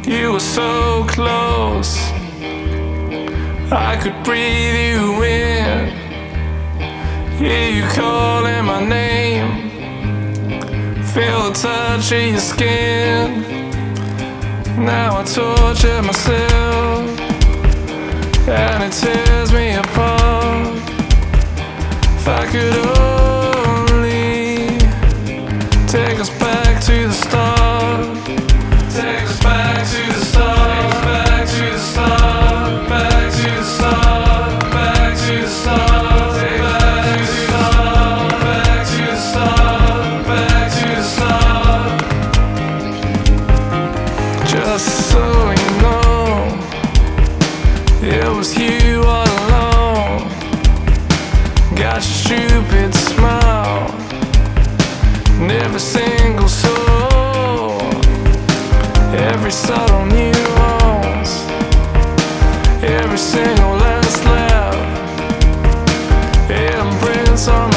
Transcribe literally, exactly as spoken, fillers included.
You were so close, I could breathe you in. Hear you calling my name, feel the touch of your skin. Now I torture myself, and it tears me apart. If I could only take us back to the start, take us back to the start, back to the start, back to the start, back to the start, back to the start, back to the start, back to the start. Just so you know, it was you all along. Got your stupid smile, and every single soul, every subtle nuance, every single last laugh, it imprints on my